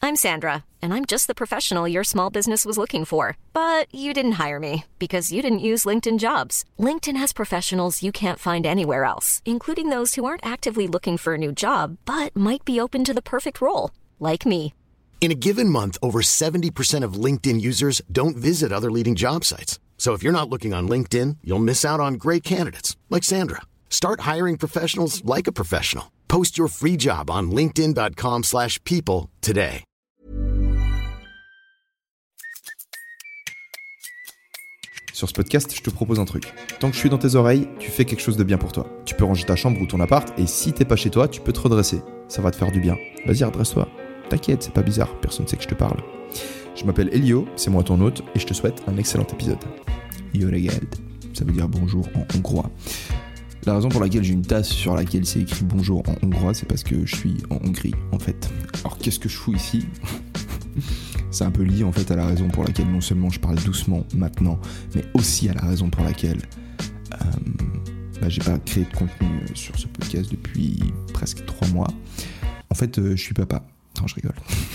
I'm Sandra, and I'm just the professional your small business was looking for. But you didn't hire me because you didn't use LinkedIn Jobs. LinkedIn has professionals you can't find anywhere else, including those who aren't actively looking for a new job, but might be open to the perfect role, like me. In a given month, over 70% of LinkedIn users don't visit other leading job sites. So if you're not looking on LinkedIn, you'll miss out on great candidates like Sandra. Start hiring professionals like a professional. Post your free job on linkedin.com/people today. Sur ce podcast, je te propose un truc. Tant que je suis dans tes oreilles, tu fais quelque chose de bien pour toi. Tu peux ranger ta chambre ou ton appart, et si t'es pas chez toi, tu peux te redresser. Ça va te faire du bien. Vas-y, redresse-toi. T'inquiète, c'est pas bizarre, personne sait que je te parle. Je m'appelle Elio, c'est moi ton hôte, et je te souhaite un excellent épisode. Yoregeld, ça veut dire bonjour en hongrois. La raison pour laquelle j'ai une tasse sur laquelle c'est écrit bonjour en hongrois, c'est parce que je suis en Hongrie, en fait. Alors qu'est-ce que je fous ici ? C'est un peu lié en fait à la raison pour laquelle non seulement je parle doucement maintenant, mais aussi à la raison pour laquelle j'ai pas créé de contenu sur ce podcast depuis presque 3 mois. En fait, je suis papa. Non, je rigole.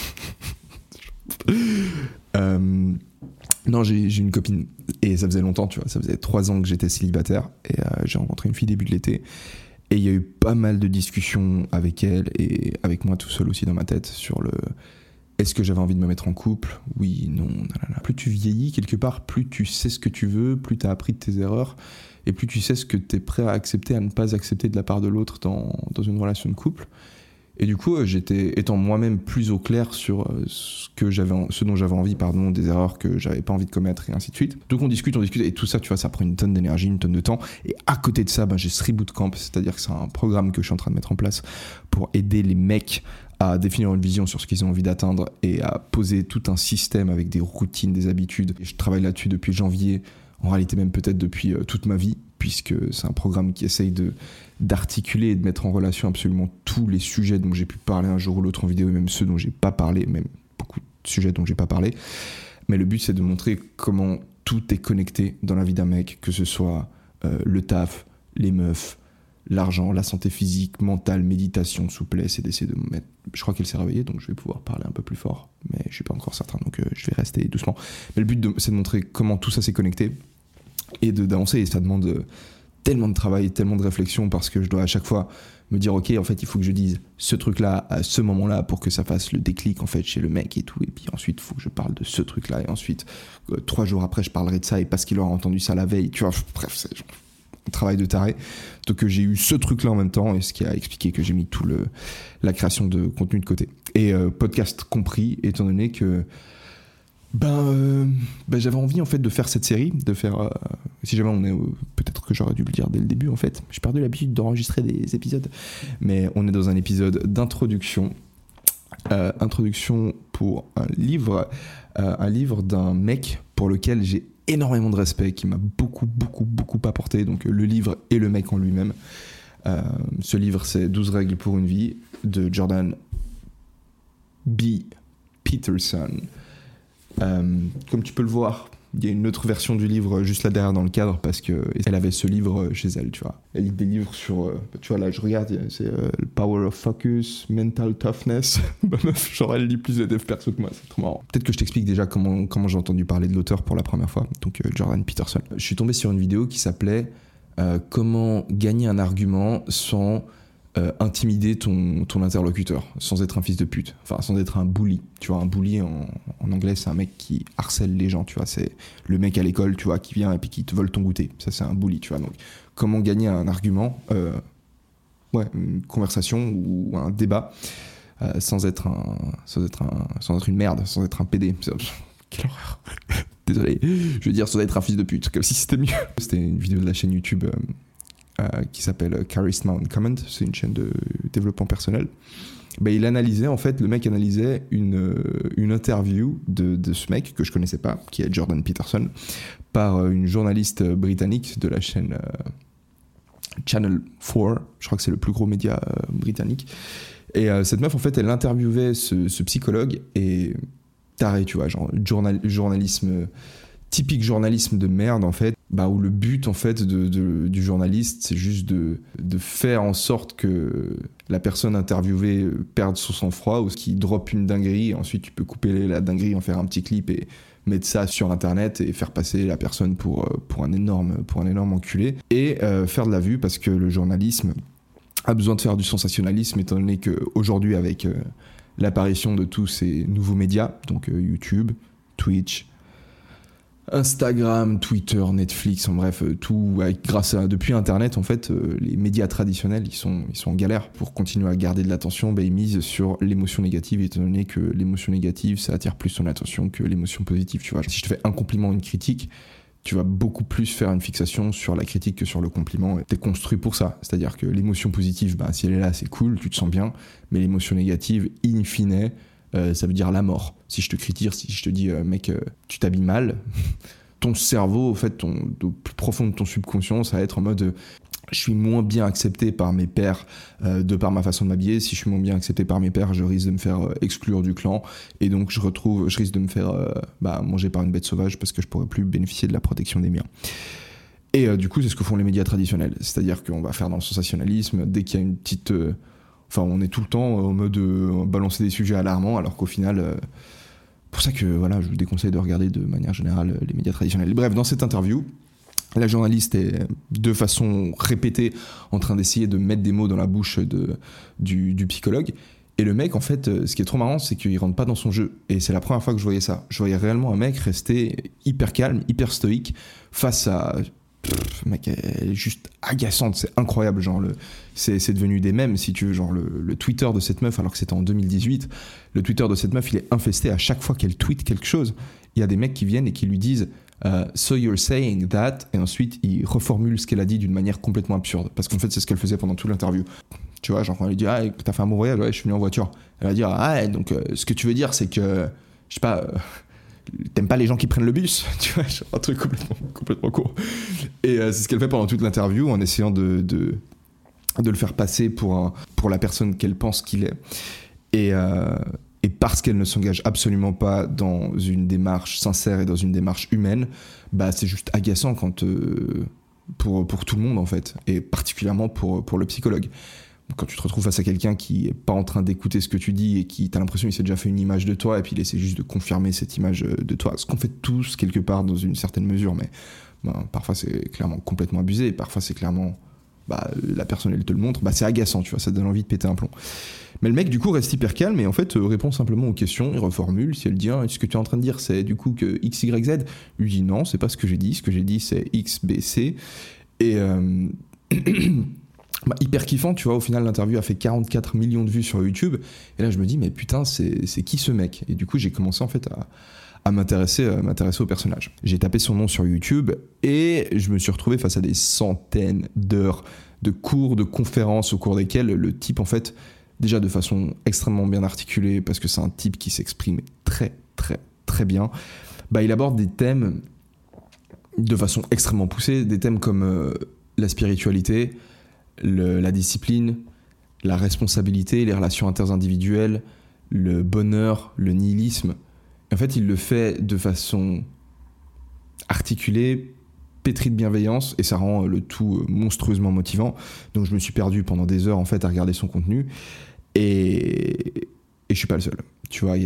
Non, j'ai une copine et ça faisait longtemps, tu vois, ça faisait 3 ans que j'étais célibataire et j'ai rencontré une fille début de l'été et il y a eu pas mal de discussions avec elle et avec moi tout seul aussi dans ma tête sur le est-ce que j'avais envie de me mettre en couple ? Oui, non, nanana. Plus tu vieillis quelque part, plus tu sais ce que tu veux, plus tu as appris de tes erreurs et plus tu sais ce que tu es prêt à accepter, à ne pas accepter de la part de l'autre dans une relation de couple. Et du coup, étant moi-même plus au clair sur ce dont j'avais envie, des erreurs que j'avais pas envie de commettre et ainsi de suite. Donc on discute, et tout ça, tu vois, ça prend une tonne d'énergie, une tonne de temps. Et à côté de ça, j'ai Sri Bootcamp, c'est-à-dire que c'est un programme que je suis en train de mettre en place pour aider les mecs à définir une vision sur ce qu'ils ont envie d'atteindre et à poser tout un système avec des routines, des habitudes. Et je travaille là-dessus depuis janvier, en réalité même peut-être depuis toute ma vie, puisque c'est un programme qui essaye d'articuler et de mettre en relation absolument tous les sujets dont j'ai pu parler un jour ou l'autre en vidéo, et même ceux dont j'ai pas parlé, même beaucoup de sujets dont j'ai pas parlé. Mais le but, c'est de montrer comment tout est connecté dans la vie d'un mec, que ce soit le taf, les meufs, l'argent, la santé physique, mentale, méditation, souplesse, et d'essayer de me mettre... Je crois qu'elle s'est réveillée, donc je vais pouvoir parler un peu plus fort, mais je suis pas encore certain, donc je vais rester doucement. Mais le but, c'est de montrer comment tout ça s'est connecté, et d'avancer, et ça demande tellement de travail, tellement de réflexion, parce que je dois à chaque fois me dire ok, en fait il faut que je dise ce truc là à ce moment là pour que ça fasse le déclic en fait chez le mec et tout, et puis ensuite il faut que je parle de ce truc là, et ensuite 3 jours après je parlerai de ça, et parce qu'il aura entendu ça la veille, tu vois, bref, c'est un travail de taré. Donc j'ai eu ce truc là en même temps, et ce qui a expliqué que j'ai mis tout la création de contenu de côté, et podcast compris, étant donné que j'avais envie en fait de faire cette série, de faire si jamais on est peut-être que j'aurais dû le dire dès le début en fait, j'ai perdu l'habitude d'enregistrer des épisodes, mais on est dans un épisode d'introduction pour un livre d'un mec pour lequel j'ai énormément de respect, qui m'a beaucoup apporté, donc le livre et le mec en lui-même. Ce livre, c'est 12 règles pour une vie de Jordan B. Peterson. Comme tu peux le voir, il y a une autre version du livre juste là derrière dans le cadre, parce qu'elle avait ce livre chez elle, tu vois. Elle lit des livres sur, tu vois, là je regarde, c'est le Power of Focus, Mental Toughness. Ma meuf, genre elle lit plus de dev perso que moi, c'est trop marrant. Peut-être que je t'explique déjà comment j'ai entendu parler de l'auteur pour la première fois, donc Jordan Peterson. Je suis tombé sur une vidéo qui s'appelait Comment gagner un argument sans intimider ton interlocuteur, sans être un fils de pute, enfin sans être un bully. Tu vois, un bully en anglais, c'est un mec qui harcèle les gens, tu vois, c'est le mec à l'école, tu vois, qui vient et puis qui te vole ton goûter. Ça, c'est un bully, tu vois. Donc comment gagner un argument, une conversation ou un débat sans être une merde, sans être un PD. Quelle horreur. Désolé, je veux dire sans être un fils de pute, comme si c'était mieux. C'était une vidéo de la chaîne YouTube qui s'appelle Charisma Uncommon, c'est une chaîne de développement personnel. Le mec analysait une interview de ce mec que je connaissais pas, qui est Jordan Peterson, par une journaliste britannique de la chaîne Channel 4, je crois que c'est le plus gros média britannique. Et cette meuf, en fait, elle interviewait ce psychologue, et taré, tu vois, genre journalisme, typique journalisme de merde, en fait. où le but en fait du journaliste, c'est juste de faire en sorte que la personne interviewée perde son sang-froid, ou qu'il drop une dinguerie, et ensuite tu peux couper la dinguerie, en faire un petit clip et mettre ça sur internet et faire passer la personne pour un énorme enculé, et faire de la vue, parce que le journalisme a besoin de faire du sensationnalisme, étant donné qu'aujourd'hui, avec l'apparition de tous ces nouveaux médias, donc YouTube, Twitch, Instagram, Twitter, Netflix, en bref, tout, depuis Internet, en fait, les médias traditionnels, ils sont en galère. Pour continuer à garder de l'attention, ils misent sur l'émotion négative, étant donné que l'émotion négative, ça attire plus ton attention que l'émotion positive, tu vois. Si je te fais un compliment, une critique, tu vas beaucoup plus faire une fixation sur la critique que sur le compliment. T'es construit pour ça. C'est-à-dire que l'émotion positive, si elle est là, c'est cool, tu te sens bien. Mais l'émotion négative, in fine, ça veut dire la mort. Si je te critique, si je te dis mec, tu t'habilles mal, ton cerveau, au fait, au plus profond de ton subconscient, ça va être en mode je suis moins bien accepté par mes pairs de par ma façon de m'habiller. Si je suis moins bien accepté par mes pairs, je risque de me faire exclure du clan, et donc je risque de me faire manger par une bête sauvage, parce que je pourrais plus bénéficier de la protection des miens. Et du coup, c'est ce que font les médias traditionnels. C'est-à-dire qu'on va faire dans le sensationnalisme dès qu'il y a une petite... on est tout le temps en mode balancer des sujets alarmants, alors qu'au final... pour ça que je vous déconseille de regarder de manière générale les médias traditionnels. Bref, dans cette interview, la journaliste est de façon répétée en train d'essayer de mettre des mots dans la bouche du psychologue. Et le mec, en fait, ce qui est trop marrant, c'est qu'il rentre pas dans son jeu. Et c'est la première fois que je voyais ça. Je voyais réellement un mec rester hyper calme, hyper stoïque face à... mec, elle est juste agaçante, c'est incroyable, c'est devenu des mèmes, si tu veux, le Twitter de cette meuf, alors que c'était en 2018, le Twitter de cette meuf, il est infesté. À chaque fois qu'elle tweet quelque chose, il y a des mecs qui viennent et qui lui disent so you're saying that, et ensuite ils reformulent ce qu'elle a dit d'une manière complètement absurde, parce qu'en fait c'est ce qu'elle faisait pendant toute l'interview. Tu vois, quand elle lui dit t'as fait un bon voyage, ouais, je suis venu en voiture, elle va dire donc ce que tu veux dire c'est que je sais pas, t'aimes pas les gens qui prennent le bus, tu vois, un truc complètement court. Et c'est ce qu'elle fait pendant toute l'interview, en essayant de le faire passer pour la personne qu'elle pense qu'il est. Et parce qu'elle ne s'engage absolument pas dans une démarche sincère et dans une démarche humaine, c'est juste agaçant pour tout le monde, en fait, et particulièrement pour le psychologue. Quand tu te retrouves face à quelqu'un qui est pas en train d'écouter ce que tu dis et qui, t'as l'impression qu'il s'est déjà fait une image de toi, et puis il essaie juste de confirmer cette image de toi, ce qu'on fait tous quelque part dans une certaine mesure, mais parfois c'est clairement complètement abusé, et parfois c'est clairement la personne elle te le montre, c'est agaçant, tu vois, ça te donne envie de péter un plomb. Mais le mec du coup reste hyper calme et en fait répond simplement aux questions, il reformule. Si elle dit ce que tu es en train de dire c'est du coup que X, Y, Z, lui dit non, c'est pas ce que j'ai dit, c'est X, B, C. Et hyper kiffant, tu vois. Au final l'interview a fait 44 millions de vues sur YouTube, et là je me dis mais putain c'est qui ce mec? Et du coup j'ai commencé en fait à m'intéresser au personnage. J'ai tapé son nom sur YouTube et je me suis retrouvé face à des centaines d'heures de cours, de conférences au cours desquelles le type, en fait, déjà de façon extrêmement bien articulée, parce que c'est un type qui s'exprime très très très bien, il aborde des thèmes de façon extrêmement poussée, des thèmes comme la spiritualité, la discipline, la responsabilité, les relations interindividuelles, le bonheur, le nihilisme. En fait, il le fait de façon articulée, pétrie de bienveillance, et ça rend le tout monstrueusement motivant. Donc je me suis perdu pendant des heures en fait à regarder son contenu, et je suis pas le seul. Tu vois, il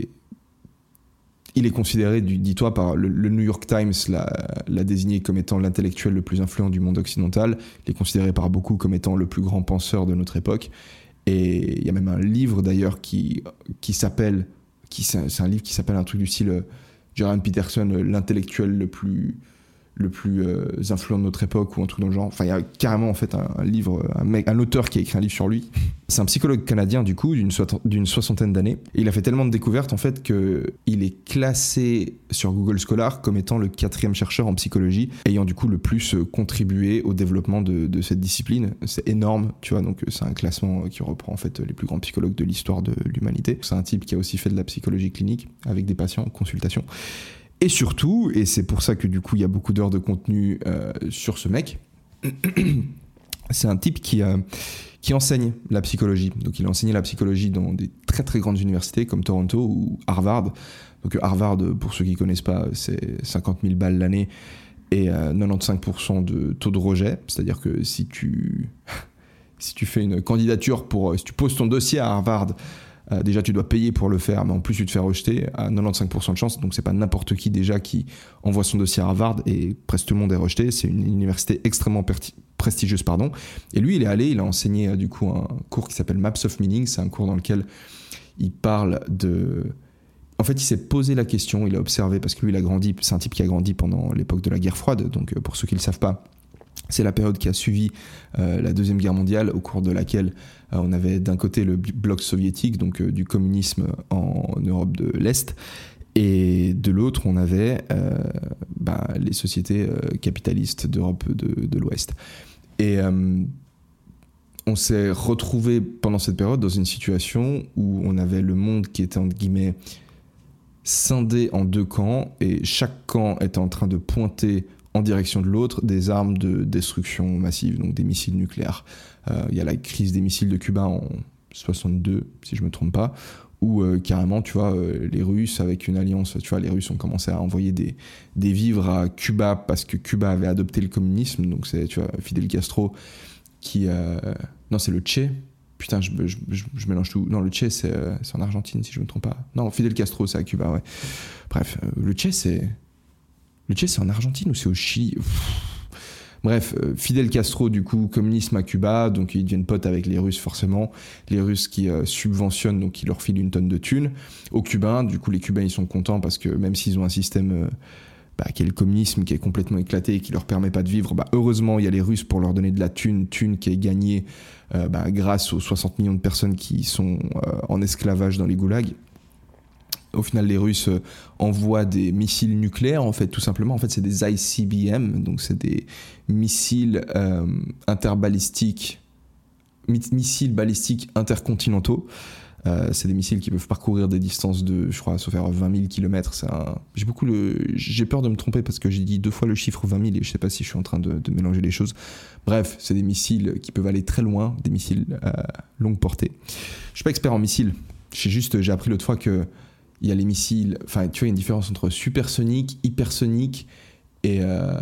est considéré, dis-toi, par le New York Times l'a désigné comme étant l'intellectuel le plus influent du monde occidental. Il est considéré par beaucoup comme étant le plus grand penseur de notre époque. Et il y a même un livre d'ailleurs qui s'appelle, c'est un livre qui s'appelle un truc du style Jordan Peterson, l'intellectuel le plus influent de notre époque, ou un truc dans le genre. Enfin, il y a carrément en fait un livre, un auteur qui a écrit un livre sur lui. C'est un psychologue canadien du coup, d'une soixantaine d'années. Et il a fait tellement de découvertes en fait qu'il est classé sur Google Scholar comme étant le 4e chercheur en psychologie, ayant du coup le plus contribué au développement de cette discipline. C'est énorme, tu vois. Donc c'est un classement qui reprend en fait les plus grands psychologues de l'histoire de l'humanité. C'est un type qui a aussi fait de la psychologie clinique avec des patients en consultation. Et surtout, et c'est pour ça que du coup il y a beaucoup d'heures de contenu sur ce mec, c'est un type qui enseigne la psychologie. Donc il a enseigné la psychologie dans des très très grandes universités comme Toronto ou Harvard. Donc Harvard, pour ceux qui ne connaissent pas, c'est 50 000 balles l'année, et 95% de taux de rejet. C'est-à-dire que si tu fais une candidature si tu poses ton dossier à Harvard, déjà tu dois payer pour le faire, mais en plus tu te fais rejeter à 95% de chance. Donc c'est pas n'importe qui déjà qui envoie son dossier à Harvard et presque tout le monde est rejeté. C'est une université extrêmement prestigieuse, pardon. Et lui, il a enseigné du coup un cours qui s'appelle Maps of Meaning. C'est un cours dans lequel il parle de... En fait, il s'est posé la question, il a observé, parce que lui, c'est un type qui a grandi pendant l'époque de la guerre froide. Donc pour ceux qui ne le savent pas, c'est la période qui a suivi la Deuxième Guerre mondiale, au cours de laquelle on avait d'un côté le bloc soviétique, donc du communisme en Europe de l'Est, et de l'autre, on avait les sociétés capitalistes d'Europe de l'Ouest. Et on s'est retrouvé pendant cette période dans une situation où on avait le monde qui était, entre guillemets, scindé en 2 camps, et chaque camp était en train de pointer en direction de l'autre des armes de destruction massive, donc des missiles nucléaires. Il y a la crise des missiles de Cuba en 62, si je me trompe pas, où carrément, tu vois, les Russes, avec une alliance, tu vois, les Russes ont commencé à envoyer des vivres à Cuba parce que Cuba avait adopté le communisme. Donc c'est, tu vois, Fidel Castro qui... Non, c'est le Che. Putain, je mélange tout. Non, le Che, c'est en Argentine, si je me trompe pas. Non, Fidel Castro, c'est à Cuba, ouais. Bref, le Che, c'est en Argentine ou c'est au Chili? Bref, Fidel Castro, du coup, communisme à Cuba, donc ils deviennent potes avec les Russes, forcément. Les Russes qui subventionnent, donc ils leur filent une tonne de thunes. Aux Cubains, du coup, les Cubains, ils sont contents parce que même s'ils ont un système qui est le communisme, qui est complètement éclaté et qui leur permet pas de vivre, heureusement, il y a les Russes pour leur donner de la thune qui est gagnée grâce aux 60 millions de personnes qui sont en esclavage dans les goulags. Au final, les Russes envoient des missiles nucléaires, en fait, tout simplement. En fait, c'est des ICBM, donc c'est des missiles missiles balistiques intercontinentaux. C'est des missiles qui peuvent parcourir des distances de, je crois, sauf faire 20 000 km. J'ai peur de me tromper parce que j'ai dit 2 fois le chiffre 20 000 et je sais pas si je suis en train de mélanger les choses. Bref, c'est des missiles qui peuvent aller très loin, des missiles longue portée. Je suis pas expert en missiles. J'ai appris l'autre fois que il y a les missiles, enfin, tu vois, il y a une différence entre supersonique, hypersonique et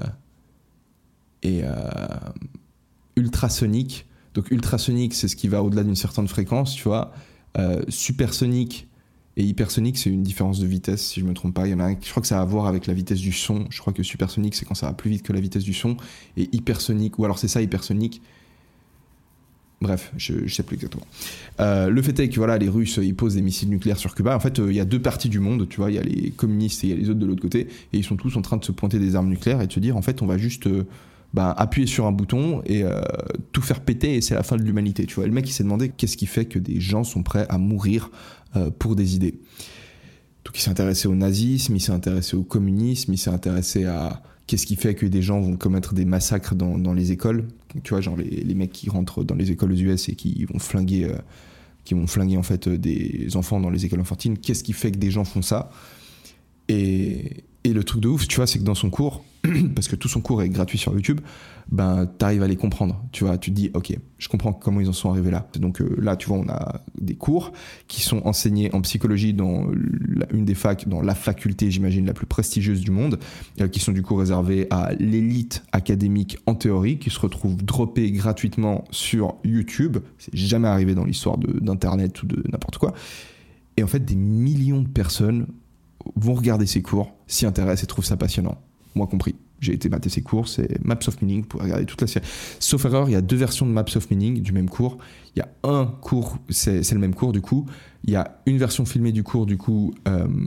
ultrasonique. Donc, ultrasonique, c'est ce qui va au-delà d'une certaine fréquence, tu vois. Supersonique et hypersonique, c'est une différence de vitesse, si je me trompe pas. Il y en a un, je crois que ça a à voir avec la vitesse du son. Je crois que supersonique, c'est quand ça va plus vite que la vitesse du son. Et hypersonique, ou alors c'est ça, hypersonique. Bref, je sais plus exactement. Le fait est que voilà, les Russes, ils posent des missiles nucléaires sur Cuba. En fait, il y a 2 parties du monde, tu vois, il y a les communistes et il y a les autres de l'autre côté, et ils sont tous en train de se pointer des armes nucléaires et de se dire, en fait, on va juste appuyer sur un bouton et tout faire péter et c'est la fin de l'humanité, tu vois. Et le mec, il s'est demandé qu'est-ce qui fait que des gens sont prêts à mourir pour des idées. Donc il s'est intéressé au nazisme, il s'est intéressé au communisme, il s'est intéressé à... Qu'est-ce qui fait que des gens vont commettre des massacres dans les écoles? Tu vois, genre les mecs qui rentrent dans les écoles aux US et qui vont flinguer en fait des enfants dans les écoles enfantines. Qu'est-ce qui fait que des gens font ça? Et le truc de ouf, tu vois, c'est que dans son cours, parce que tout son cours est gratuit sur YouTube, t'arrives à les comprendre. Tu vois, tu te dis, ok, je comprends comment ils en sont arrivés là. Donc là, tu vois, on a des cours qui sont enseignés en psychologie dans une des facs, dans la faculté, j'imagine, la plus prestigieuse du monde, qui sont du coup réservés à l'élite académique en théorie, qui se retrouvent droppés gratuitement sur YouTube. C'est jamais arrivé dans l'histoire d'Internet ou de n'importe quoi. Et en fait, des millions de personnes vont regarder ces cours, s'y intéressent et trouvent ça passionnant. Moi compris. J'ai été mater ces cours, c'est Maps of Meaning, pour regarder toute la série. Sauf erreur, il y a 2 versions de Maps of Meaning du même cours. Il y a un cours, c'est le même cours du coup. Il y a une version filmée du cours du coup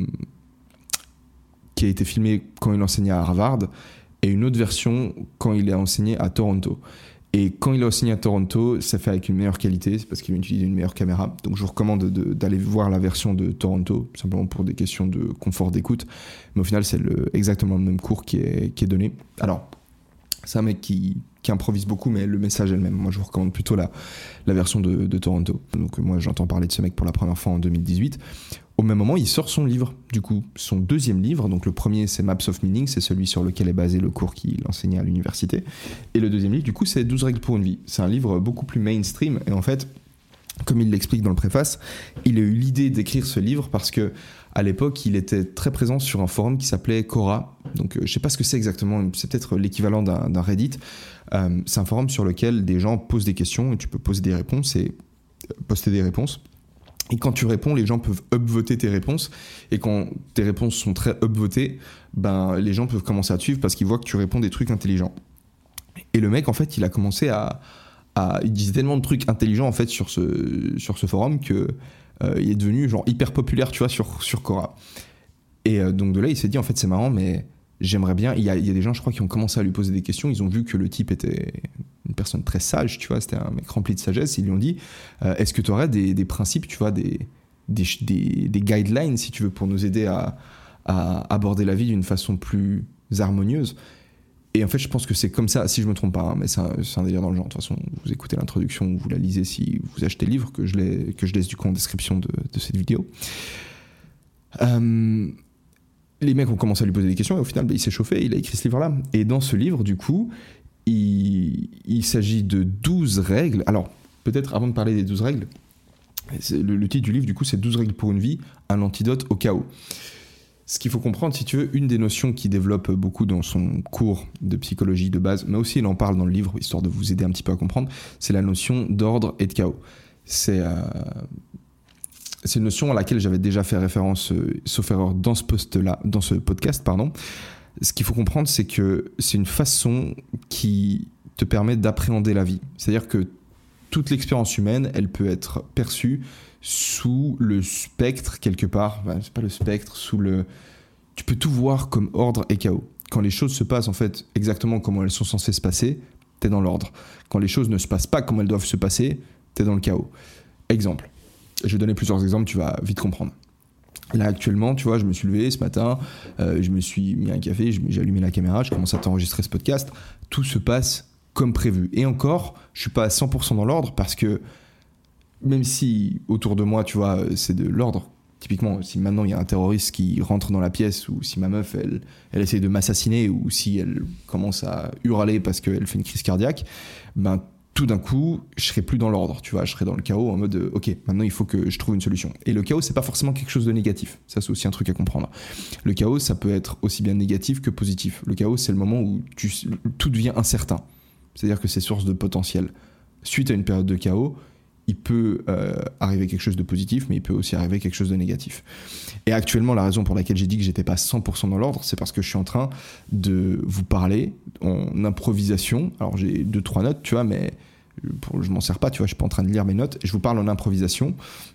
qui a été filmée quand il enseignait à Harvard et une autre version quand il a enseigné à Toronto. Et quand il a enseigné à Toronto, ça fait avec une meilleure qualité, c'est parce qu'il a utilisé une meilleure caméra. Donc je vous recommande d'aller voir la version de Toronto, simplement pour des questions de confort d'écoute. Mais au final, c'est exactement le même cours qui est donné. Alors, c'est un mec qui improvise beaucoup, mais le message est le même. Moi, je vous recommande plutôt la version de Toronto. Donc moi, j'entends parler de ce mec pour la première fois en 2018. Au même moment, il sort son livre, du coup, son 2e livre. Donc le premier, c'est Maps of Meaning, c'est celui sur lequel est basé le cours qu'il enseignait à l'université. Et le 2e livre, du coup, c'est 12 règles pour une vie. C'est un livre beaucoup plus mainstream. Et en fait, comme il l'explique dans le préface, il a eu l'idée d'écrire ce livre parce que à l'époque, il était très présent sur un forum qui s'appelait Quora. Donc, je sais pas ce que c'est exactement, c'est peut-être l'équivalent d'un Reddit. C'est un forum sur lequel des gens posent des questions et tu peux poser des réponses et poster des réponses. Et quand tu réponds, les gens peuvent upvoter tes réponses. Et quand tes réponses sont très upvotées, ben, les gens peuvent commencer à te suivre parce qu'ils voient que tu réponds des trucs intelligents. Et le mec, en fait, il a commencé il disait tellement de trucs intelligents en fait sur ce forum que il est devenu genre hyper populaire, tu vois, sur Quora. Et donc de là, il s'est dit en fait c'est marrant, mais j'aimerais bien. Il y a des gens, je crois, qui ont commencé à lui poser des questions. Ils ont vu que le type était une personne très sage, tu vois, c'était un mec rempli de sagesse. Ils lui ont dit est-ce que tu aurais des principes, tu vois, des guidelines, si tu veux, pour nous aider à aborder la vie d'une façon plus harmonieuse. Et en fait, je pense que c'est comme ça, si je me trompe pas, hein, mais c'est un délire dans le genre. De toute façon, vous écoutez l'introduction ou vous la lisez si vous achetez le livre, que je laisse du coup en description de cette vidéo. Les mecs ont commencé à lui poser des questions et au final, il s'est chauffé, il a écrit ce livre-là. Et dans ce livre, du coup, il s'agit de 12 règles. Alors, peut-être avant de parler des 12 règles, le titre du livre, du coup, c'est 12 règles pour une vie, un antidote au chaos. Ce qu'il faut comprendre, si tu veux, une des notions qu'il développe beaucoup dans son cours de psychologie de base, mais aussi il en parle dans le livre, histoire de vous aider un petit peu à comprendre, c'est la notion d'ordre et de chaos. C'est une notion à laquelle j'avais déjà fait référence, sauf erreur, dans ce podcast. Ce qu'il faut comprendre, c'est que c'est une façon qui te permet d'appréhender la vie. C'est-à-dire que toute l'expérience humaine, elle peut être perçue sous le spectre quelque part, c'est pas le spectre, tu peux tout voir comme ordre et chaos. Quand les choses se passent en fait exactement comme elles sont censées se passer, t'es dans l'ordre. Quand les choses ne se passent pas comme elles doivent se passer, t'es dans le chaos. Exemple, je vais donner plusieurs exemples, tu vas vite comprendre. Là actuellement, tu vois, je me suis levé ce matin, je me suis mis un café, j'ai allumé la caméra, je commence à t'enregistrer ce podcast, tout se passe comme prévu. Et encore, je suis pas à 100% dans l'ordre parce que même si autour de moi, tu vois, c'est de l'ordre. Typiquement, si maintenant il y a un terroriste qui rentre dans la pièce, ou si ma meuf, elle essaie de m'assassiner, ou si elle commence à hurler parce qu'elle fait une crise cardiaque, ben tout d'un coup, je serai plus dans l'ordre, tu vois, je serai dans le chaos en mode ok, maintenant il faut que je trouve une solution. Et le chaos, c'est pas forcément quelque chose de négatif. Ça, c'est aussi un truc à comprendre. Le chaos, ça peut être aussi bien négatif que positif. Le chaos, c'est le moment où tout devient incertain. C'est-à-dire que c'est source de potentiel. Suite à une période de chaos, il peut arriver quelque chose de positif, mais il peut aussi arriver quelque chose de négatif. Et actuellement, la raison pour laquelle j'ai dit que j'étais pas 100% dans l'ordre, c'est parce que je suis en train de vous parler en improvisation. Alors j'ai 2-3 notes, tu vois, mais je m'en sers pas, tu vois, je suis pas en train de lire mes notes. Je vous parle en improvisation.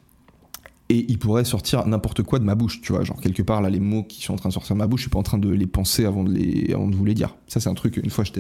Et il pourrait sortir n'importe quoi de ma bouche, tu vois, genre quelque part là, les mots qui sont en train de sortir de ma bouche, je suis pas en train de les penser avant de vous les dire. Ça, c'est un truc, une fois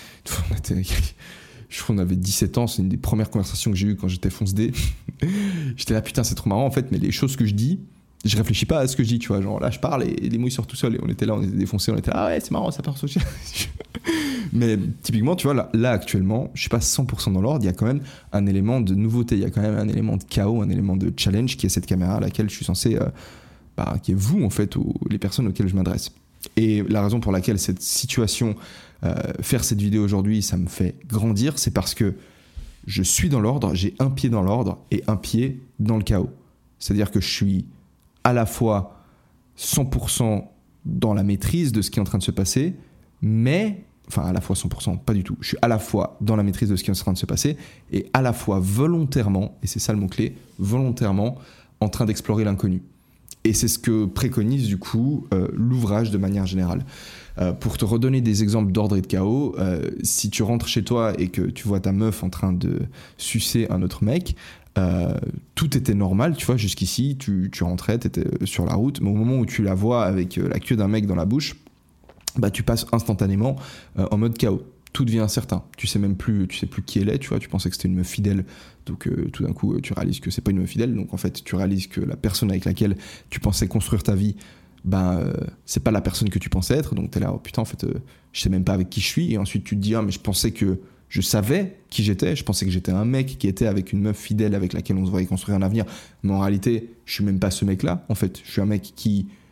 je crois qu'on avait 17 ans, c'est une des premières conversations que j'ai eues quand j'étais fonce D. J'étais là, putain, c'est trop marrant en fait, mais les choses que je dis, je réfléchis pas à ce que je dis, tu vois, genre là je parle et les mots ils sortent tout seuls et on était défoncés, on était là, ah ouais, c'est marrant, ça part sortir. Mais typiquement, tu vois, là actuellement, je suis pas 100% dans l'ordre, il y a quand même un élément de nouveauté, il y a quand même un élément de chaos, un élément de challenge qui est cette caméra à laquelle je suis censé, qui est vous en fait, les personnes auxquelles je m'adresse. Et la raison pour laquelle cette situation, faire cette vidéo aujourd'hui, ça me fait grandir, c'est parce que je suis dans l'ordre, j'ai un pied dans l'ordre et un pied dans le chaos. C'est-à-dire que je suis à la fois 100% dans la maîtrise de ce qui est en train de se passer, mais, enfin à la fois 100%, pas du tout, je suis à la fois dans la maîtrise de ce qui est en train de se passer et à la fois volontairement, et c'est ça le mot-clé, volontairement en train d'explorer l'inconnu. Et c'est ce que préconise du coup l'ouvrage de manière générale. Pour te redonner des exemples d'ordre et de chaos, si tu rentres chez toi et que tu vois ta meuf en train de sucer un autre mec, tout était normal, tu vois, jusqu'ici, tu rentrais, t'étais sur la route, mais au moment où tu la vois avec la queue d'un mec dans la bouche, bah tu passes instantanément en mode chaos. Tout devient incertain. Tu sais plus qui elle est, tu vois, tu pensais que c'était une meuf fidèle, donc tout d'un coup tu réalises que c'est pas une meuf fidèle, donc en fait tu réalises que la personne avec laquelle tu pensais construire ta vie, c'est pas la personne que tu pensais être, donc t'es là, oh putain en fait je sais même pas avec qui je suis, et ensuite tu te dis mais je pensais que je savais qui j'étais, je pensais que j'étais un mec qui était avec une meuf fidèle avec laquelle on se voyait construire un avenir, mais en réalité je suis même pas ce mec là, en fait je suis un mec qui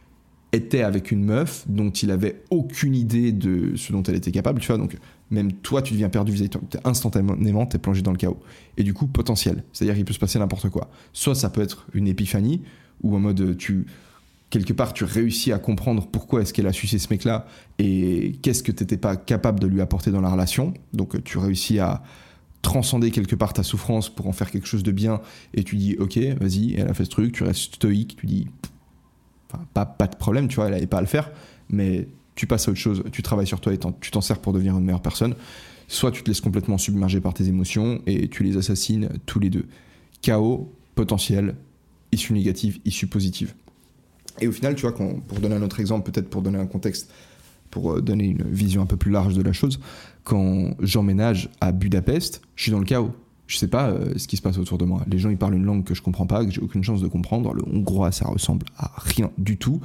était avec une meuf dont il avait aucune idée de ce dont elle était capable, tu vois, donc même toi tu deviens perdu vis-à-vis, instantanément t'es plongé dans le chaos. Et du coup potentiel, c'est-à-dire qu'il peut se passer n'importe quoi. Soit ça peut être une épiphanie, ou en mode quelque part tu réussis à comprendre pourquoi est-ce qu'elle a sucé ce mec-là et qu'est-ce que t'étais pas capable de lui apporter dans la relation, donc tu réussis à transcender quelque part ta souffrance pour en faire quelque chose de bien, et tu dis ok vas-y, elle a fait ce truc, tu restes stoïque, tu dis pas de problème, tu vois, elle n'avait pas à le faire, mais tu passes à autre chose, tu travailles sur toi et tu t'en sers pour devenir une meilleure personne. Soit tu te laisses complètement submerger par tes émotions et tu les assassines tous les deux. Chaos, potentiel, issue négative, issue positive. Et au final, tu vois, pour donner un autre exemple, peut-être pour donner un contexte, pour donner une vision un peu plus large de la chose, quand j'emménage à Budapest, je suis dans le chaos. Je sais pas ce qui se passe autour de moi. Les gens, ils parlent une langue que je comprends pas, que j'ai aucune chance de comprendre. Le hongrois, ça ressemble à rien du tout.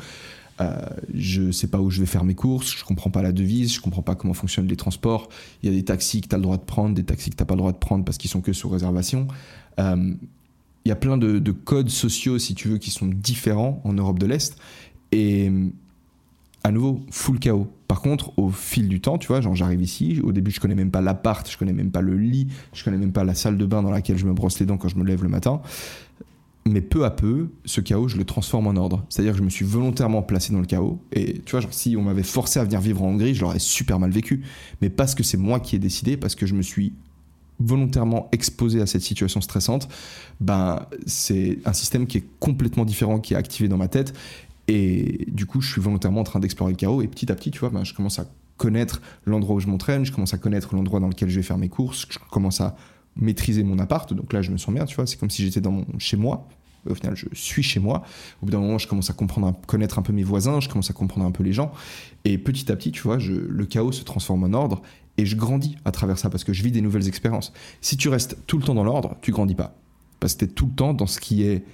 Je sais pas où je vais faire mes courses, je comprends pas la devise, je comprends pas comment fonctionnent les transports. Il y a des taxis que t'as le droit de prendre, des taxis que t'as pas le droit de prendre parce qu'ils sont que sur réservation. Il y a plein de codes sociaux, si tu veux, qui sont différents en Europe de l'Est. Et à nouveau, full chaos. Par contre, au fil du temps, tu vois, genre j'arrive ici, au début je connais même pas l'appart, je connais même pas le lit, je connais même pas la salle de bain dans laquelle je me brosse les dents quand je me lève le matin. Mais peu à peu, ce chaos, je le transforme en ordre. C'est-à-dire que je me suis volontairement placé dans le chaos. Et tu vois, genre si on m'avait forcé à venir vivre en Hongrie, je l'aurais super mal vécu. Mais parce que c'est moi qui ai décidé, parce que je me suis volontairement exposé à cette situation stressante, ben c'est un système qui est complètement différent, qui est activé dans ma tête. Et du coup, je suis volontairement en train d'explorer le chaos. Et petit à petit, tu vois, ben, je commence à connaître l'endroit où je m'entraîne, je commence à connaître l'endroit dans lequel je vais faire mes courses, je commence à maîtriser mon appart. Donc là, je me sens bien, tu vois, c'est comme si j'étais chez moi. Au final, je suis chez moi. Au bout d'un moment, je commence à connaître un peu mes voisins, je commence à comprendre un peu les gens. Et petit à petit, tu vois, le chaos se transforme en ordre et je grandis à travers ça parce que je vis des nouvelles expériences. Si tu restes tout le temps dans l'ordre, tu grandis pas. Parce que tu es tout le temps dans ce qui est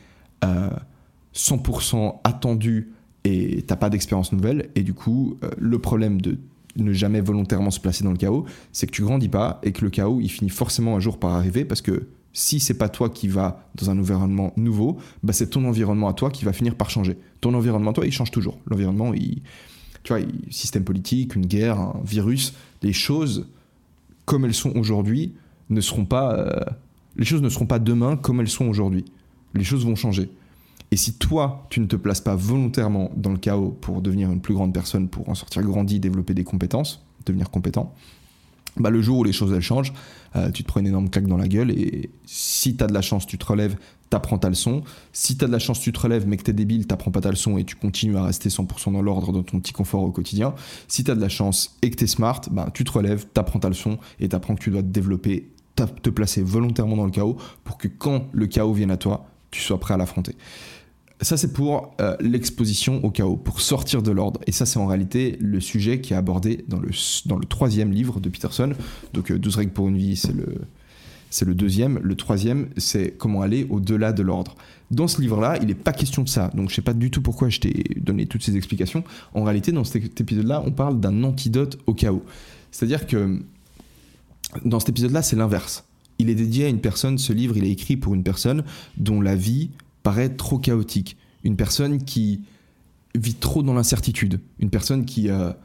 100% attendu et t'as pas d'expérience nouvelle. Et du coup, le problème de ne jamais volontairement se placer dans le chaos, c'est que tu grandis pas et que le chaos, il finit forcément un jour par arriver parce que si c'est pas toi qui vas dans un environnement nouveau, bah c'est ton environnement à toi qui va finir par changer. Ton environnement à toi, il change toujours. L'environnement, tu vois, système politique, une guerre, un virus, les choses comme elles sont aujourd'hui ne seront pas... les choses ne seront pas demain comme elles sont aujourd'hui. Les choses vont changer. Et si toi, tu ne te places pas volontairement dans le chaos pour devenir une plus grande personne, pour en sortir grandi, développer des compétences, devenir compétent, bah le jour où les choses elles changent, tu te prends une énorme claque dans la gueule et si t'as de la chance, tu te relèves, t'apprends ta leçon. Si t'as de la chance, tu te relèves mais que t'es débile, t'apprends pas ta leçon et tu continues à rester 100% dans l'ordre, dans ton petit confort au quotidien. Si t'as de la chance et que t'es smart, bah tu te relèves, t'apprends ta leçon et t'apprends que tu dois te développer, te placer volontairement dans le chaos pour que quand le chaos vienne à toi, tu sois prêt à l'affronter. Ça, c'est pour l'exposition au chaos, pour sortir de l'ordre. Et ça, c'est en réalité le sujet qui est abordé dans le 3e livre de Peterson. Donc, 12 règles pour une vie, c'est le 2e. Le 3e, c'est comment aller au-delà de l'ordre. Dans ce livre-là, il n'est pas question de ça. Donc, je ne sais pas du tout pourquoi je t'ai donné toutes ces explications. En réalité, dans cet épisode-là, on parle d'un antidote au chaos. C'est-à-dire que dans cet épisode-là, c'est l'inverse. Il est dédié à une personne, ce livre, il est écrit pour une personne dont la vie paraît trop chaotique, une personne qui vit trop dans l'incertitude, une personne qui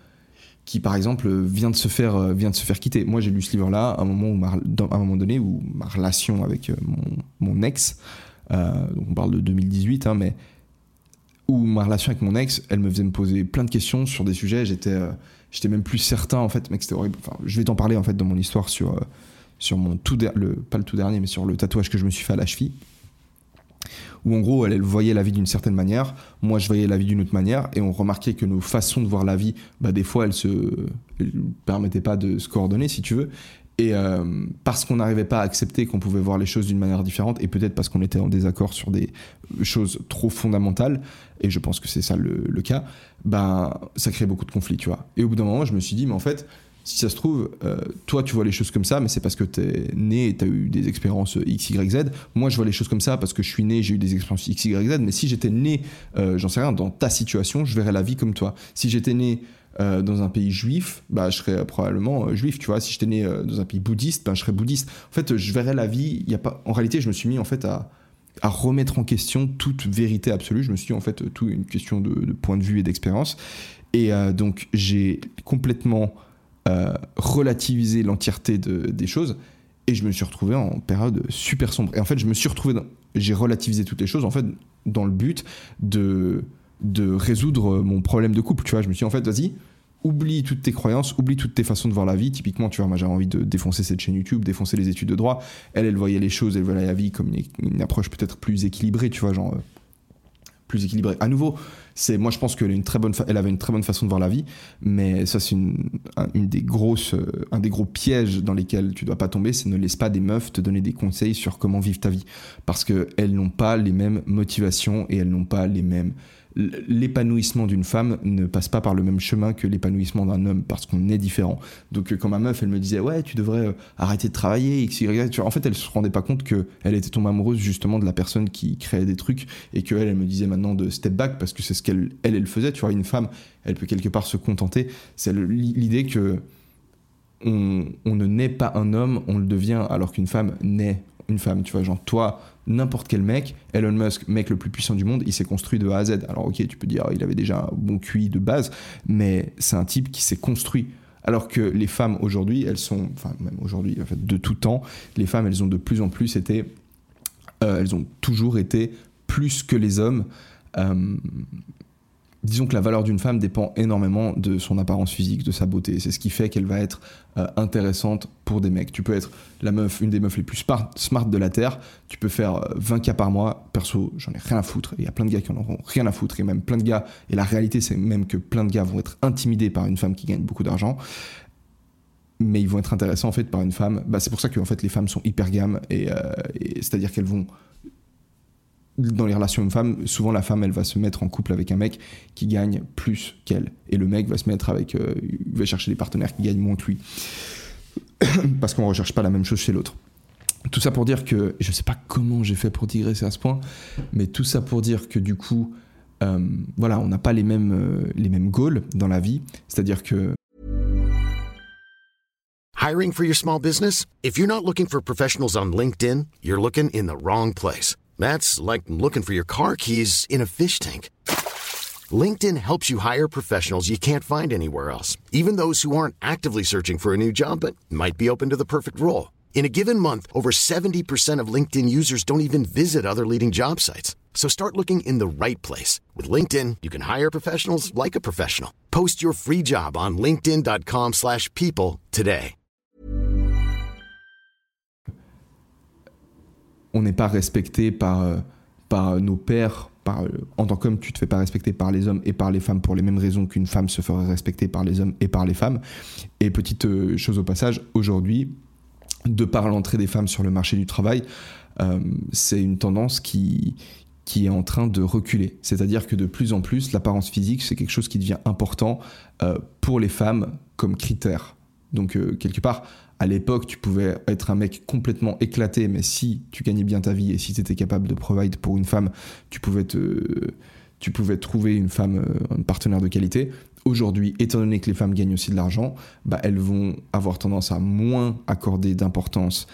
par exemple vient de se faire quitter. Moi j'ai lu ce livre-là à un moment donné où ma relation avec mon ex, donc on parle de 2018, hein, mais où ma relation avec mon ex, elle me faisait me poser plein de questions sur des sujets, j'étais même plus certain en fait, mec, c'était horrible. Enfin, je vais t'en parler en fait dans mon histoire sur mon pas le tout dernier, mais sur le tatouage que je me suis fait à la cheville. Où en gros elle voyait la vie d'une certaine manière, moi je voyais la vie d'une autre manière, et on remarquait que nos façons de voir la vie, bah, des fois elles permettaient pas de se coordonner si tu veux, et parce qu'on n'arrivait pas à accepter qu'on pouvait voir les choses d'une manière différente, et peut-être parce qu'on était en désaccord sur des choses trop fondamentales, et je pense que c'est ça le cas, bah, ça crée beaucoup de conflits, tu vois. Et au bout d'un moment je me suis dit mais en fait si ça se trouve, toi tu vois les choses comme ça, mais c'est parce que t'es né et t'as eu des expériences X, Y, Z. Moi je vois les choses comme ça parce que je suis né, j'ai eu des expériences X, Y, Z. Mais si j'étais né, j'en sais rien, dans ta situation, je verrais la vie comme toi. Si j'étais né dans un pays juif, bah, je serais probablement juif, tu vois. Si j'étais né dans un pays bouddhiste, bah, je serais bouddhiste. En fait, je verrais la vie, en réalité, je me suis mis en fait à à remettre en question toute vérité absolue. Je me suis dit, en fait, tout est une question de point de vue et d'expérience. Et donc, j'ai complètement relativisé l'entièreté des choses. Et je me suis retrouvé en période super sombre. Et en fait, j'ai relativisé toutes les choses, en fait, dans le but de résoudre mon problème de couple. Tu vois, je me suis dit, en fait, vas-y, oublie toutes tes croyances, oublie toutes tes façons de voir la vie. Typiquement, tu vois, moi, j'avais envie de défoncer cette chaîne YouTube, défoncer les études de droit. Elle voyait les choses, elle voyait la vie comme une approche peut-être plus équilibrée, tu vois, genre plus équilibrée. À nouveau, moi, je pense qu'elle elle avait une très bonne façon de voir la vie, mais ça, c'est un des gros pièges dans lesquels tu dois pas tomber, c'est ne laisse pas des meufs te donner des conseils sur comment vivre ta vie, parce que elles n'ont pas les mêmes motivations et elles n'ont pas les mêmes. L'épanouissement d'une femme ne passe pas par le même chemin que l'épanouissement d'un homme, parce qu'on est différent. Donc quand ma meuf, elle me disait ouais, tu devrais arrêter de travailler, X, Y, en fait elle se rendait pas compte qu'elle était tombée amoureuse justement de la personne qui créait des trucs, et qu'elle, elle me disait maintenant de step back, parce que c'est ce qu'elle faisait. Tu vois, une femme, elle peut quelque part se contenter. C'est l'idée que on ne naît pas un homme, on le devient, alors qu'une femme naît une femme. Tu vois, genre toi, n'importe quel mec, Elon Musk, mec le plus puissant du monde, il s'est construit de A à Z. Alors ok, tu peux dire il avait déjà un bon QI de base, mais c'est un type qui s'est construit. Alors que les femmes aujourd'hui, même aujourd'hui, en fait, de tout temps, les femmes, elles ont de plus en plus été, elles ont toujours été plus que les hommes. Disons que la valeur d'une femme dépend énormément de son apparence physique, de sa beauté. C'est ce qui fait qu'elle va être intéressante pour des mecs. Tu peux être une des meufs les plus smart de la Terre, tu peux faire 20K par mois. Perso, j'en ai rien à foutre. Il y a plein de gars qui en auront rien à foutre, et même plein de gars, et la réalité c'est même que plein de gars vont être intimidés par une femme qui gagne beaucoup d'argent. Mais ils vont être intéressants en fait par une femme. C'est pour ça que en fait, les femmes sont hyper gamme, et c'est-à-dire qu'elles vont... Dans les relations hommes-femmes, souvent la femme, elle va se mettre en couple avec un mec qui gagne plus qu'elle, et le mec va se mettre il va chercher des partenaires qui gagnent moins que lui, parce qu'on recherche pas la même chose chez l'autre. Tout ça pour dire que, je sais pas comment j'ai fait pour digresser à ce point, mais tout ça pour dire que du coup, voilà, on n'a pas les mêmes goals dans la vie, c'est-à-dire que... Hiring for your small business? If you're not looking for professionals on LinkedIn, you're looking in the wrong place. That's like looking for your car keys in a fish tank. LinkedIn helps you hire professionals you can't find anywhere else, even those who aren't actively searching for a new job but might be open to the perfect role. In a given month, over 70% of LinkedIn users don't even visit other leading job sites. So start looking in the right place. With LinkedIn, you can hire professionals like a professional. Post your free job on linkedin.com/people today. On n'est pas respecté par nos pairs. En tant qu'homme, tu te fais pas respecter par les hommes et par les femmes pour les mêmes raisons qu'une femme se ferait respecter par les hommes et par les femmes. Et petite chose au passage, aujourd'hui, de par l'entrée des femmes sur le marché du travail, c'est une tendance qui est en train de reculer. C'est-à-dire que de plus en plus, l'apparence physique, c'est quelque chose qui devient important pour les femmes comme critère. Donc, quelque part, à l'époque, tu pouvais être un mec complètement éclaté, mais si tu gagnais bien ta vie et si tu étais capable de provide pour une femme, tu pouvais trouver une femme, un partenaire de qualité. Aujourd'hui, étant donné que les femmes gagnent aussi de l'argent, elles vont avoir tendance à moins accorder d'importance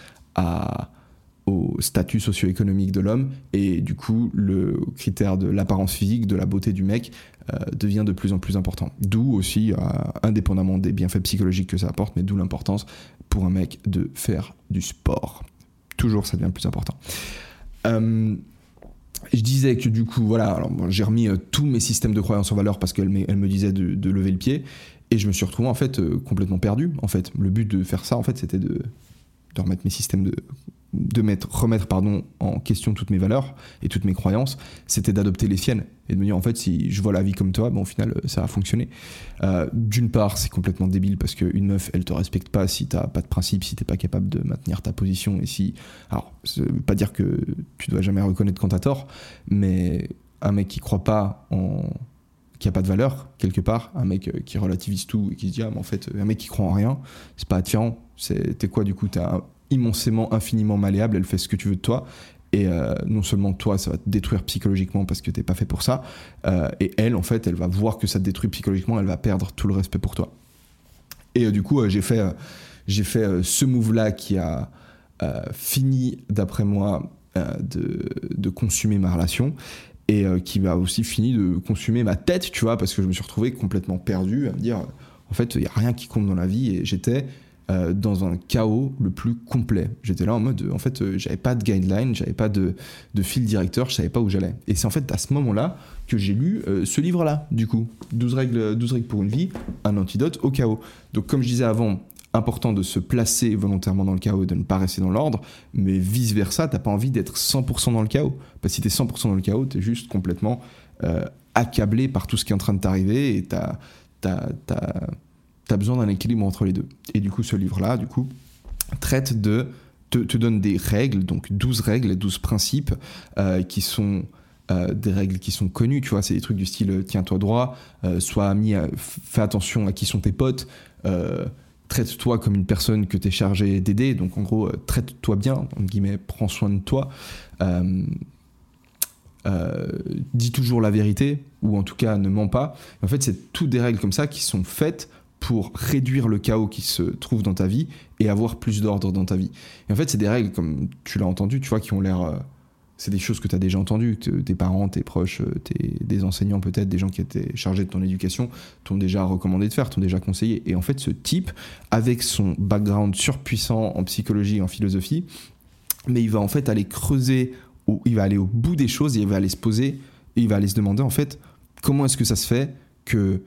au statut socio-économique de l'homme, et du coup, le critère de l'apparence physique, de la beauté du mec, devient de plus en plus important. D'où aussi, indépendamment des bienfaits psychologiques que ça apporte, mais d'où l'importance pour un mec de faire du sport. Toujours, ça devient plus important. Je disais que du coup, voilà, alors, j'ai remis tous mes systèmes de croyances en valeur parce qu'elle me disait de lever le pied, et je me suis retrouvé en fait complètement perdu. En fait, le but de faire ça, en fait, c'était de remettre mes systèmes remettre en question toutes mes valeurs et toutes mes croyances. C'était d'adopter les siennes et de me dire en fait, si je vois la vie comme toi, au final ça a fonctionné. D'une part, c'est complètement débile parce qu'une meuf, elle te respecte pas si t'as pas de principe, si t'es pas capable de maintenir ta position, et si... Alors, ça veut pas dire que tu dois jamais reconnaître quand t'as tort, mais un mec qui croit pas qui a pas de valeur, quelque part, un mec qui relativise tout et qui se dit mais en fait, un mec qui croit en rien, c'est pas attirant. T'es quoi du coup? T'es immensément, infiniment malléable, elle fait ce que tu veux de toi, et non seulement toi, ça va te détruire psychologiquement parce que t'es pas fait pour ça, et elle, en fait, elle va voir que ça te détruit psychologiquement, elle va perdre tout le respect pour toi. Et du coup, j'ai fait ce move-là qui a fini, d'après moi, de consumer ma relation et qui m'a aussi fini de consumer ma tête, tu vois, parce que je me suis retrouvé complètement perdu à me dire en fait il n'y a rien qui compte dans la vie et j'étais dans un chaos le plus complet. J'étais là en mode en fait j'avais pas de guideline, j'avais pas de fil directeur, je savais pas où j'allais. Et c'est en fait à ce moment-là que j'ai lu ce livre-là, du coup, 12 règles pour une vie, un antidote au chaos. Donc comme je disais avant, important de se placer volontairement dans le chaos et de ne pas rester dans l'ordre, mais vice-versa, t'as pas envie d'être 100% dans le chaos. Parce que si t'es 100% dans le chaos, t'es juste complètement accablé par tout ce qui est en train de t'arriver et t'as besoin d'un équilibre entre les deux. Et du coup, ce livre-là, traite te donne des règles, donc 12 règles et 12 principes qui sont des règles qui sont connues, tu vois, c'est des trucs du style tiens-toi droit, sois ami, fais attention à qui sont tes potes, traite-toi comme une personne que tu es chargé d'aider, donc en gros, traite-toi bien, entre guillemets, prends soin de toi, dis toujours la vérité, ou en tout cas ne mens pas. En fait, c'est toutes des règles comme ça qui sont faites pour réduire le chaos qui se trouve dans ta vie et avoir plus d'ordre dans ta vie. Et en fait, c'est des règles, comme tu l'as entendu, tu vois, qui ont l'air... c'est des choses que tu as déjà entendues, que tes parents, tes proches, des enseignants peut-être, des gens qui étaient chargés de ton éducation, t'ont déjà recommandé de faire, t'ont déjà conseillé. Et en fait, ce type, avec son background surpuissant en psychologie et en philosophie, mais il va en fait aller creuser, il va aller au bout des choses, et il va aller se poser, et il va aller se demander en fait, comment est-ce que ça se fait que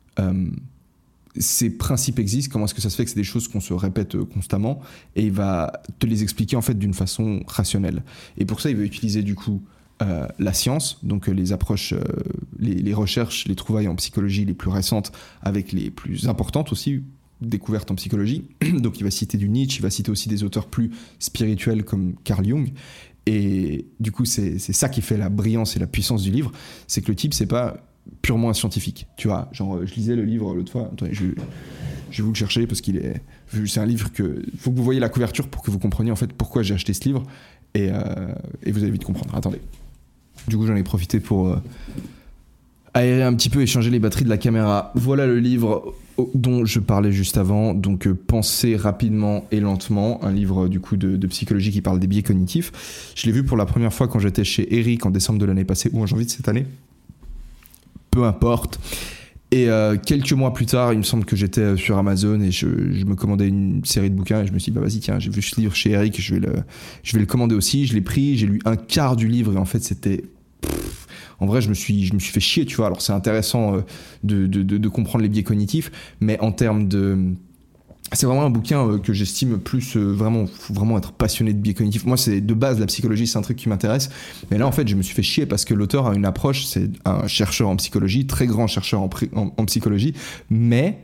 ces principes existent, comment est-ce que ça se fait que c'est des choses qu'on se répète constamment, et il va te les expliquer en fait d'une façon rationnelle. Et pour ça, il va utiliser du coup la science, donc les approches, les recherches, les trouvailles en psychologie les plus récentes avec les plus importantes aussi, découvertes en psychologie. Donc il va citer du Nietzsche, il va citer aussi des auteurs plus spirituels comme Carl Jung. Et du coup, c'est ça qui fait la brillance et la puissance du livre, c'est que le type, c'est pas purement un scientifique, tu vois, genre je lisais le livre l'autre fois, attendez, je vais vous le chercher parce c'est un livre que faut que vous voyez la couverture pour que vous compreniez en fait pourquoi j'ai acheté ce livre et vous allez vite comprendre. Attendez, du coup j'en ai profité pour aérer un petit peu et changer les batteries de la caméra. Voilà le livre dont je parlais juste avant, donc Penser rapidement et lentement, un livre du coup de psychologie qui parle des biais cognitifs. Je l'ai vu pour la première fois quand j'étais chez Eric en décembre de l'année passée ou en janvier de cette année, peu importe. Et quelques mois plus tard, il me semble que j'étais sur Amazon et je me commandais une série de bouquins et je me suis dit bah vas-y tiens, j'ai vu ce livre chez Eric, je vais le commander aussi. Je l'ai pris, j'ai lu un quart du livre et en fait c'était en vrai je me suis fait chier, tu vois. Alors c'est intéressant de comprendre les biais cognitifs, mais en termes de... C'est vraiment un bouquin que j'estime plus vraiment, faut vraiment être passionné de biais cognitifs. Moi, c'est de base la psychologie, c'est un truc qui m'intéresse. Mais là, en fait, je me suis fait chier parce que l'auteur a une approche, c'est un chercheur en psychologie, très grand chercheur en psychologie, mais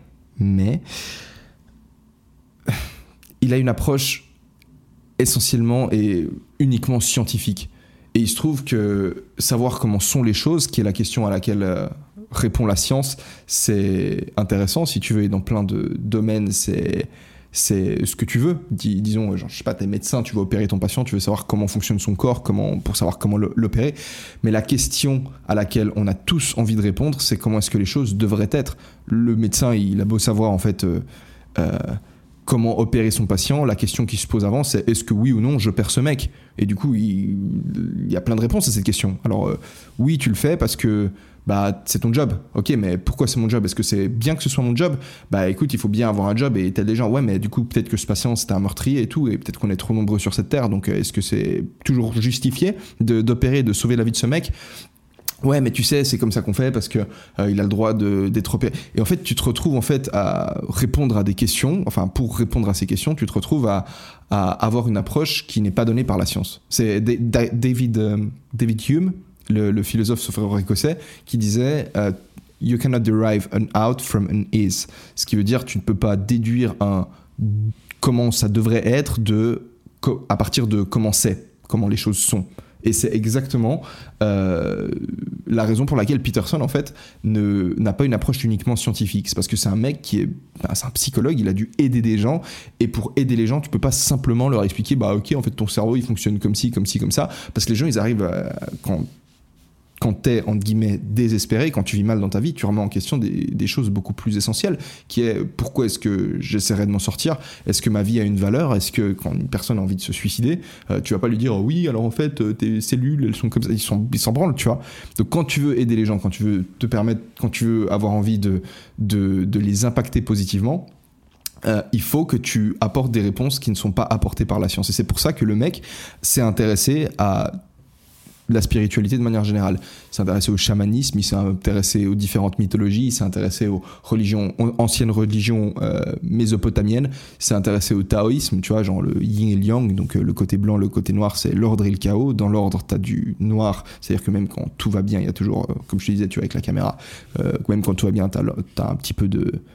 il a une approche essentiellement et uniquement scientifique. Et il se trouve que savoir comment sont les choses, qui est la question à laquelle répond la science, c'est intéressant. Si tu veux, et dans plein de domaines, c'est ce que tu veux. Disons, genre, je sais pas, t'es médecin, tu vas opérer ton patient, tu veux savoir comment fonctionne son corps, pour savoir comment l'opérer. Mais la question à laquelle on a tous envie de répondre, c'est comment est-ce que les choses devraient être. Le médecin, il a beau savoir en fait comment opérer son patient, la question qui se pose avant, c'est est-ce que oui ou non je opère ce mec ? Et du coup, il y a plein de réponses à cette question. Alors oui, tu le fais parce que bah c'est ton job. Ok, mais pourquoi c'est mon job ? Est-ce que c'est bien que ce soit mon job ? Bah écoute, il faut bien avoir un job et t'as des gens, ouais, mais du coup peut-être que ce patient c'était un meurtrier et tout, et peut-être qu'on est trop nombreux sur cette terre, donc est-ce que c'est toujours justifié d'opérer, de sauver la vie de ce mec ? Ouais, mais tu sais, c'est comme ça qu'on fait parce que il a le droit d'être opéré. Et en fait, tu te retrouves en fait à répondre à des questions. Enfin, pour répondre à ces questions, tu te retrouves à avoir une approche qui n'est pas donnée par la science. C'est David Hume, le philosophe sophro-écossais, qui disait You cannot derive an out from an is. Ce qui veut dire tu ne peux pas déduire comment ça devrait être à partir de comment les choses sont. Et c'est exactement la raison pour laquelle Peterson, en fait, n'a pas une approche uniquement scientifique. C'est parce que c'est un mec c'est un psychologue, il a dû aider des gens. Et pour aider les gens, tu peux pas simplement leur expliquer, bah ok, en fait, ton cerveau, il fonctionne comme ci, comme ci, comme ça. Parce que les gens, ils arrivent quand quand t'es, entre guillemets, désespéré, quand tu vis mal dans ta vie, tu remets en question des choses beaucoup plus essentielles, qui est pourquoi est-ce que j'essaierai de m'en sortir? Est-ce que ma vie a une valeur? Est-ce que quand une personne a envie de se suicider, tu vas pas lui dire oui, alors en fait, tes cellules, elles sont comme ça, ils s'en branlent, tu vois. Donc quand tu veux aider les gens, quand tu veux te permettre, quand tu veux avoir envie de les impacter positivement, il faut que tu apportes des réponses qui ne sont pas apportées par la science. Et c'est pour ça que le mec s'est intéressé à la spiritualité de manière générale. Il s'est intéressé au chamanisme, il s'est intéressé aux différentes mythologies, il s'est intéressé aux religions, anciennes religions mésopotamiennes, il s'est intéressé au taoïsme, tu vois, genre le yin et le yang, donc le côté blanc, le côté noir, c'est l'ordre et le chaos. Dans l'ordre, t'as du noir, c'est-à-dire que même quand tout va bien, il y a toujours, comme je te disais, tu vois, avec la caméra, même quand tout va bien, t'as un petit peu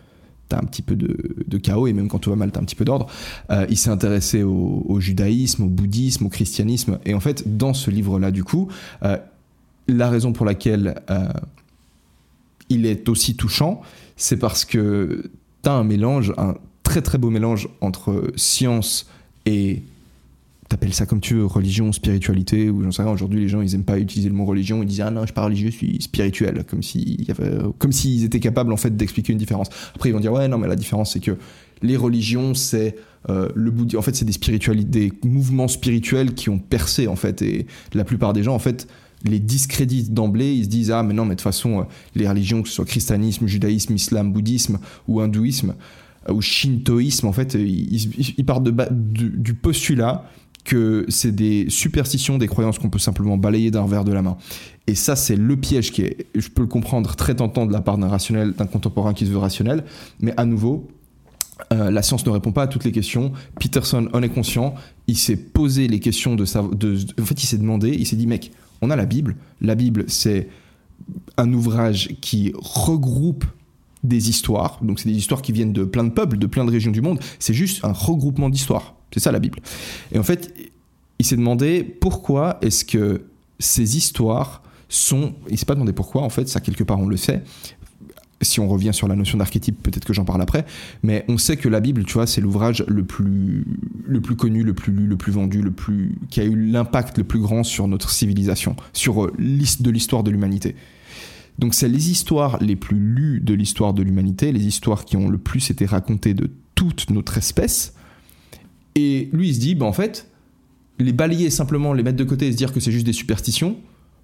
de chaos, et même quand tout va mal, t'as un petit peu d'ordre. Il s'est intéressé au judaïsme, au bouddhisme, au christianisme, et en fait, dans ce livre-là, du coup, la raison pour laquelle il est aussi touchant, c'est parce que t'as un mélange, un très très beau mélange entre science et, t'appelles ça comme tu veux, religion, spiritualité, ou j'en sais rien, aujourd'hui les gens ils aiment pas utiliser le mot religion, ils disent ah non, je suis pas religieux, je suis spirituel, comme s'ils étaient capables en fait d'expliquer une différence. Après ils vont dire ouais non mais la différence c'est que les religions c'est le bouddhisme, en fait c'est des spiritualités, des mouvements spirituels qui ont percé en fait, et la plupart des gens en fait les discréditent d'emblée, ils se disent ah mais non mais de toute façon les religions, que ce soit christianisme, judaïsme, islam, bouddhisme ou hindouisme ou shintoïsme, en fait ils partent du postulat que c'est des superstitions, des croyances qu'on peut simplement balayer d'un revers de la main. Et ça, c'est le piège qui est, je peux le comprendre, très tentant de la part d'un contemporain qui se veut rationnel, mais à nouveau, la science ne répond pas à toutes les questions. Peterson en est conscient, il s'est posé les questions en fait, il s'est demandé, il s'est dit, mec, on a la Bible, c'est un ouvrage qui regroupe des histoires, donc c'est des histoires qui viennent de plein de peuples, de plein de régions du monde, c'est juste un regroupement d'histoires. C'est ça la Bible. Et en fait, il s'est demandé pourquoi est-ce que ces histoires sont... Il s'est pas demandé pourquoi, en fait, ça quelque part on le sait. Si on revient sur la notion d'archétype, peut-être que j'en parle après, mais on sait que la Bible, tu vois, c'est l'ouvrage le plus connu, le plus lu, le plus vendu, qui a eu l'impact le plus grand sur notre civilisation, sur de l'histoire de l'humanité. Donc c'est les histoires les plus lues de l'histoire de l'humanité, les histoires qui ont le plus été racontées de toute notre espèce. Et lui, il se dit, en fait, les balayer simplement, les mettre de côté et se dire que c'est juste des superstitions,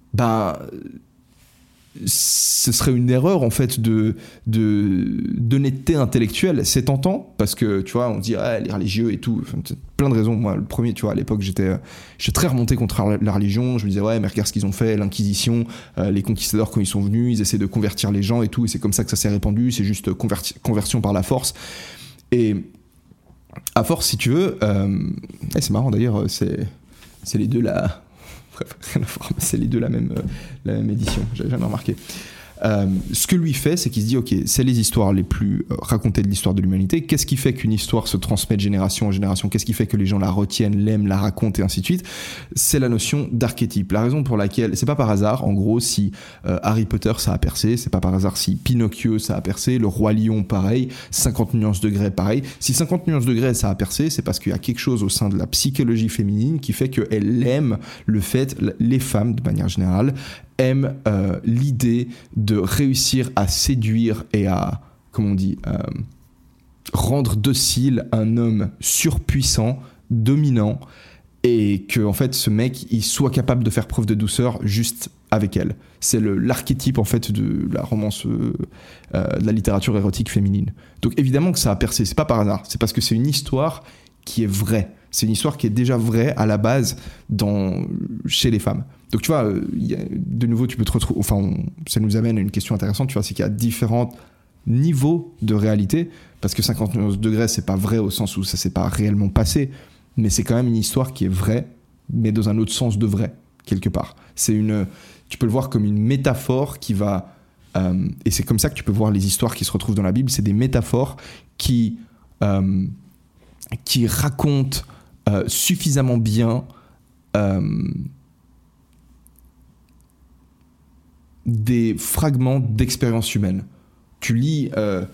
ce serait une erreur, en fait, d'honnêteté intellectuelle. C'est tentant, parce que, tu vois, on se dit, les religieux et tout, enfin, plein de raisons. Moi, le premier, tu vois, à l'époque, j'étais très remonté contre la religion. Je me disais, ouais, mais regarde ce qu'ils ont fait, l'Inquisition, les conquistadors, quand ils sont venus, ils essaient de convertir les gens et tout, et c'est comme ça que ça s'est répandu, c'est juste conversion par la force. Et... à force, si tu veux, c'est marrant d'ailleurs, c'est les deux là. Bref, c'est les deux la même édition, j'avais jamais remarqué. Ce que lui fait, c'est qu'il se dit ok, c'est les histoires les plus racontées de l'histoire de l'humanité. Qu'est-ce qui fait qu'une histoire se transmet de génération en génération? Qu'est-ce qui fait que les gens la retiennent, l'aiment, la racontent et ainsi de suite? C'est la notion d'archétype. La raison pour laquelle, c'est pas par hasard, en gros, si Harry Potter ça a percé, c'est pas par hasard si Pinocchio ça a percé, le Roi Lion pareil, 50 nuances degrés pareil. Si 50 nuances degrés ça a percé, c'est parce qu'il y a quelque chose au sein de la psychologie féminine qui fait qu'elle aime le fait, les femmes de manière générale, aiment l'idée de réussir à séduire et à, comment on dit, rendre docile un homme surpuissant, dominant, et que en fait ce mec il soit capable de faire preuve de douceur juste avec elle. C'est l'archétype en fait de la romance, de la littérature érotique féminine. Donc évidemment que ça a percé, c'est pas par hasard, c'est parce que c'est une histoire qui est vraie. C'est une histoire qui est déjà vraie à la base chez les femmes. Donc tu vois, de nouveau tu peux te retrouver, ça nous amène à une question intéressante, tu vois, c'est qu'il y a différents niveaux de réalité, parce que 50 degrés c'est pas vrai au sens où ça s'est pas réellement passé, mais c'est quand même une histoire qui est vraie, mais dans un autre sens de vrai, quelque part. Tu peux le voir comme une métaphore qui va, et c'est comme ça que tu peux voir les histoires qui se retrouvent dans la Bible, c'est des métaphores qui racontent suffisamment bien des fragments d'expérience humaine. Tu lis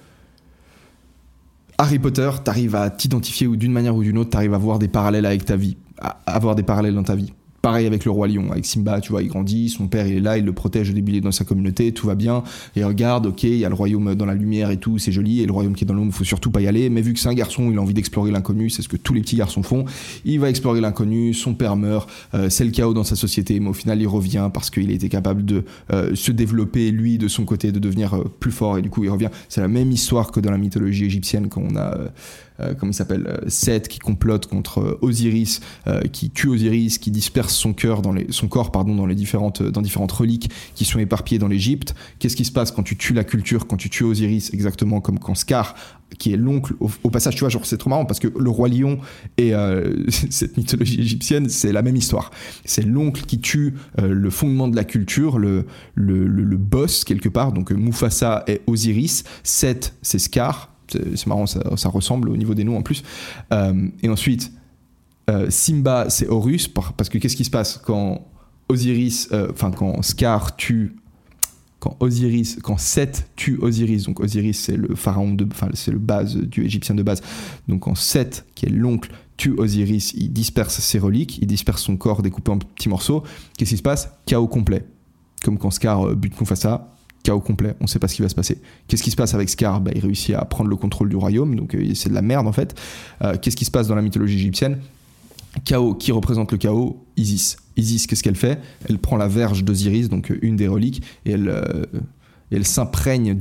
Harry Potter, t'arrives à t'identifier ou d'une manière ou d'une autre, t'arrives à voir des parallèles avec ta vie, à avoir des parallèles dans ta vie. Pareil avec le roi lion, avec Simba, tu vois, il grandit, son père il est là, il le protège au début, il est dans sa communauté, tout va bien, et regarde, ok, il y a le royaume dans la lumière et tout, c'est joli, et le royaume qui est dans l'ombre, faut surtout pas y aller, mais vu que c'est un garçon, il a envie d'explorer l'inconnu, c'est ce que tous les petits garçons font, il va explorer l'inconnu, son père meurt, c'est le chaos dans sa société, mais au final il revient parce qu'il a été capable de se développer lui de son côté, de devenir plus fort, et du coup il revient. C'est la même histoire que dans la mythologie égyptienne, quand on a comment il s'appelle, Seth qui complote contre Osiris, qui tue Osiris, qui disperse son corps dans les différentes reliques qui sont éparpillées dans l'Égypte. Qu'est-ce qui se passe quand tu tues la culture, quand tu tues Osiris, exactement comme quand Scar, qui est l'oncle, au passage, tu vois, genre c'est trop marrant parce que le roi lion et cette mythologie égyptienne, c'est la même histoire. C'est l'oncle qui tue le fondement de la culture, le boss quelque part. Donc Mufasa est Osiris, Seth c'est Scar. C'est marrant, ça ressemble au niveau des noms en plus. Et ensuite, Simba, c'est Horus, parce que qu'est-ce qui se passe quand quand Seth tue Osiris, donc Osiris c'est le pharaon c'est le dieu égyptien de base. Donc quand Seth, qui est l'oncle, tue Osiris, il disperse ses reliques, il disperse son corps découpé en petits morceaux. Qu'est-ce qui se passe? Chaos complet. Comme quand Scar bute Mufasa. Chaos complet, on ne sait pas ce qui va se passer. Qu'est-ce qui se passe avec Scar? Il réussit à prendre le contrôle du royaume, donc c'est de la merde en fait. Qu'est-ce qui se passe dans la mythologie égyptienne? Chaos, qui représente le chaos? Isis. Isis, qu'est-ce qu'elle fait? Elle prend la verge d'Osiris, donc une des reliques, et elle s'imprègne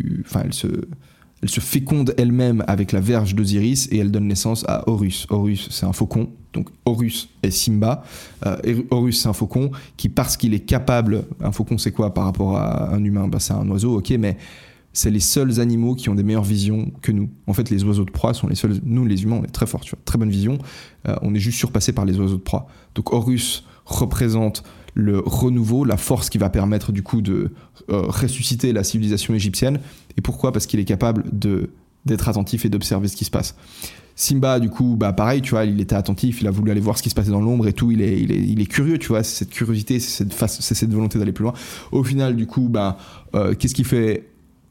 elle se féconde elle-même avec la verge d'Osiris et elle donne naissance à Horus. Horus, c'est un faucon. Donc Horus est Simba. Horus, c'est un faucon qui, parce qu'il est capable... Un faucon, c'est quoi par rapport à un humain? C'est un oiseau, ok, mais c'est les seuls animaux qui ont des meilleures visions que nous. En fait, les oiseaux de proie sont les seuls... Nous, les humains, on est très forts, tu vois, très bonne vision. On est juste surpassé par les oiseaux de proie. Donc Horus représente le renouveau, la force qui va permettre du coup de ressusciter la civilisation égyptienne. Et pourquoi? Parce qu'il est capable d'être attentif et d'observer ce qui se passe. Simba, du coup, pareil, tu vois, il était attentif, il a voulu aller voir ce qui se passait dans l'ombre et tout, il est curieux, tu vois, c'est cette curiosité, c'est cette volonté d'aller plus loin. Au final, du coup, qu'est-ce qu'il fait?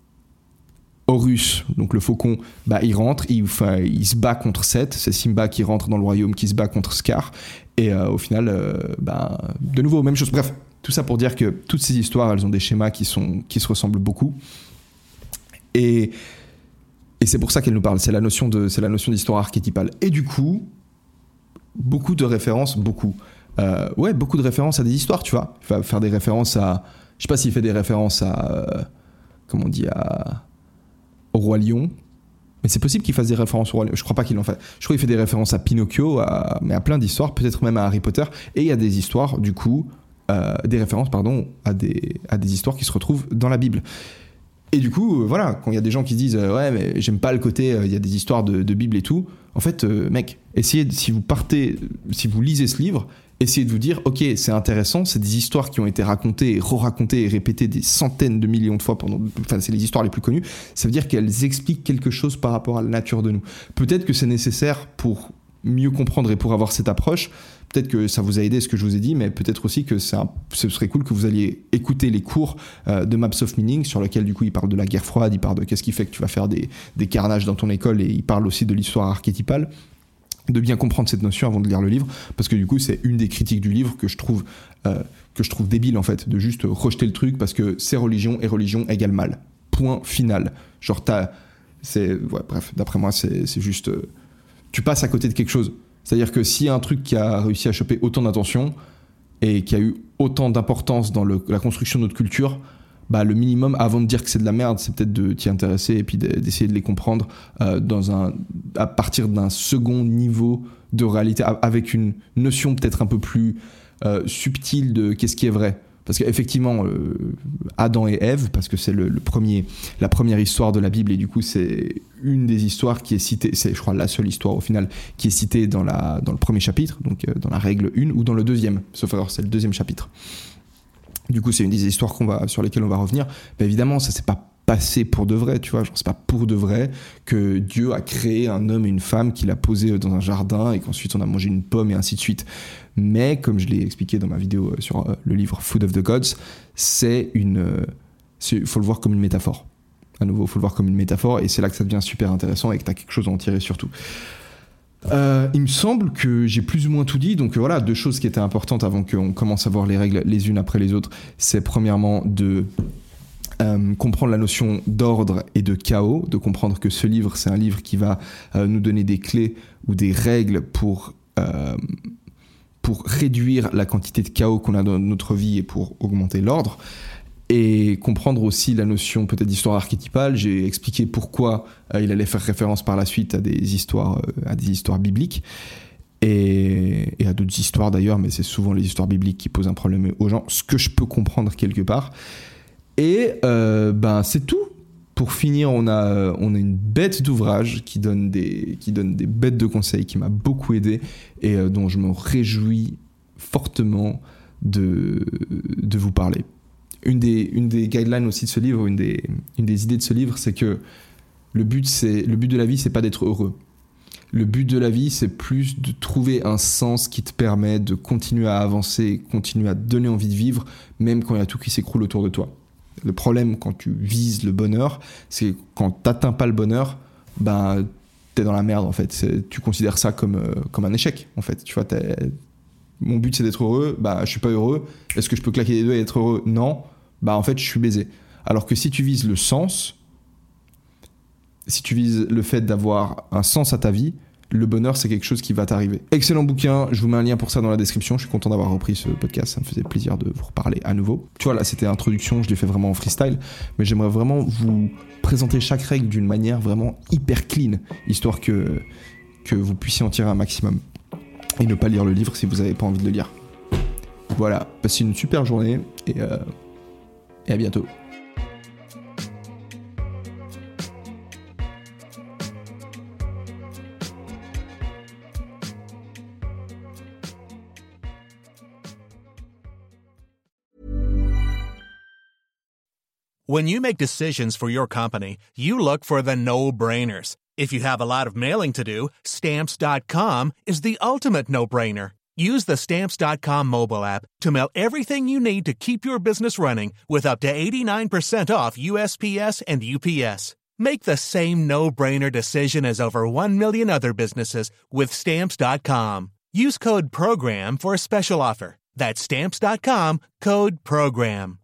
Horus, donc le faucon, il rentre, il se bat contre Seth, c'est Simba qui rentre dans le royaume, qui se bat contre Scar, et au final, de nouveau, même chose. Bref, tout ça pour dire que toutes ces histoires, elles ont des schémas qui se ressemblent beaucoup, et c'est pour ça qu'elles nous parlent, c'est la notion d'histoire archétypale. Et du coup, beaucoup de références à des histoires, tu vois. Il va faire des références à... Je sais pas s'il fait des références à... comment on dit, au Roi Lion. Mais c'est possible qu'il fasse des références au Roi Lion. Je crois pas qu'il en fasse. Je crois qu'il fait des références à Pinocchio, mais à plein d'histoires, peut-être même à Harry Potter. Et il y a des histoires, du coup, des références, à des histoires qui se retrouvent dans la Bible. Et du coup, voilà, quand il y a des gens qui disent ouais, mais j'aime pas le côté, il y a des histoires de Bible et tout. En fait, mec, essayez, si vous lisez ce livre, essayez de vous dire, ok, c'est intéressant, c'est des histoires qui ont été racontées, re-racontées et répétées des centaines de millions de fois c'est les histoires les plus connues. Ça veut dire qu'elles expliquent quelque chose par rapport à la nature de nous. Peut-être que c'est nécessaire pour mieux comprendre et pour avoir cette approche. Peut-être que ça vous a aidé ce que je vous ai dit, mais peut-être aussi que ce serait cool que vous alliez écouter les cours de Maps of Meaning, sur lesquels du coup il parle de la guerre froide, il parle de qu'est-ce qui fait que tu vas faire des carnages dans ton école, et il parle aussi de l'histoire archétypale, de bien comprendre cette notion avant de lire le livre, parce que du coup c'est une des critiques du livre que je trouve débile en fait, de juste rejeter le truc parce que c'est religion et religion égale mal. Point final. Genre bref, d'après moi c'est juste... tu passes à côté de quelque chose. C'est-à-dire que s'il y a un truc qui a réussi à choper autant d'attention et qui a eu autant d'importance dans la construction de notre culture, le minimum, avant de dire que c'est de la merde, c'est peut-être de t'y intéresser et puis d'essayer de les comprendre à partir d'un second niveau de réalité, avec une notion peut-être un peu plus subtile de qu'est-ce qui est vrai. Parce qu'effectivement, Adam et Ève, parce que c'est la première histoire de la Bible, et du coup c'est une des histoires qui est citée, c'est je crois la seule histoire au final qui est citée dans le premier chapitre, donc dans la règle 1 ou dans le deuxième, sauf alors c'est le deuxième chapitre. Du coup c'est une des histoires sur lesquelles on va revenir. Mais évidemment ça c'est pas passé pour de vrai, tu vois, genre c'est pas pour de vrai que Dieu a créé un homme et une femme, qu'il a posé dans un jardin et qu'ensuite on a mangé une pomme et ainsi de suite. Mais comme je l'ai expliqué dans ma vidéo sur le livre Food of the Gods, faut le voir comme une métaphore. À nouveau, faut le voir comme une métaphore, et c'est là que ça devient super intéressant et que t'as quelque chose à en tirer surtout. Il me semble que j'ai plus ou moins tout dit. Donc voilà, 2 choses qui étaient importantes avant qu'on commence à voir les règles les unes après les autres. C'est premièrement de comprendre la notion d'ordre et de chaos, de comprendre que ce livre, c'est un livre qui va nous donner des clés ou des règles pour réduire la quantité de chaos qu'on a dans notre vie et pour augmenter l'ordre. Et comprendre aussi la notion peut-être d'histoire archétypale. J'ai expliqué pourquoi il allait faire référence par la suite à des histoires bibliques et à d'autres histoires d'ailleurs, mais c'est souvent les histoires bibliques qui posent un problème aux gens, ce que je peux comprendre quelque part. Et c'est tout. Pour finir, on a une bête d'ouvrage qui donne des bêtes de conseils, qui m'a beaucoup aidé et dont je me réjouis fortement de vous parler. Une des guidelines aussi de ce livre, une des idées de ce livre, c'est que le but de la vie, c'est pas d'être heureux. Le but de la vie, c'est plus de trouver un sens qui te permet de continuer à avancer, continuer à te donner envie de vivre, même quand il y a tout qui s'écroule autour de toi. Le problème quand tu vises le bonheur, c'est quand t'atteins pas le bonheur, t'es dans la merde en fait. Tu considères ça comme un échec en fait. Tu vois, mon but c'est d'être heureux, je suis pas heureux. Est-ce que je peux claquer les doigts et être heureux ? Non. En fait, je suis baisé. Alors que si tu vises le sens, si tu vises le fait d'avoir un sens à ta vie, le bonheur, c'est quelque chose qui va t'arriver. Excellent bouquin, je vous mets un lien pour ça dans la description. Je suis content d'avoir repris ce podcast, ça me faisait plaisir de vous reparler à nouveau. Tu vois, là, c'était l'introduction, je l'ai fait vraiment en freestyle, mais j'aimerais vraiment vous présenter chaque règle d'une manière vraiment hyper clean, histoire que vous puissiez en tirer un maximum. Et ne pas lire le livre si vous n'avez pas envie de le lire. Voilà, passez une super journée et à bientôt. When you make decisions for your company, you look for the no-brainers. If you have a lot of mailing to do, Stamps.com is the ultimate no-brainer. Use the Stamps.com mobile app to mail everything you need to keep your business running with up to 89% off USPS and UPS. Make the same no-brainer decision as over 1 million other businesses with Stamps.com. Use code PROGRAM for a special offer. That's Stamps.com, code PROGRAM.